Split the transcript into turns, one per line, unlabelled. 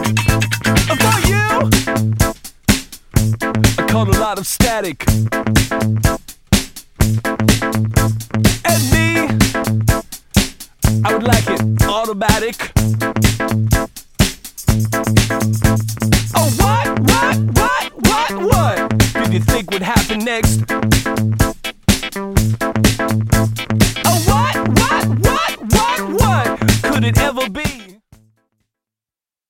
For you, I caught a lot of static.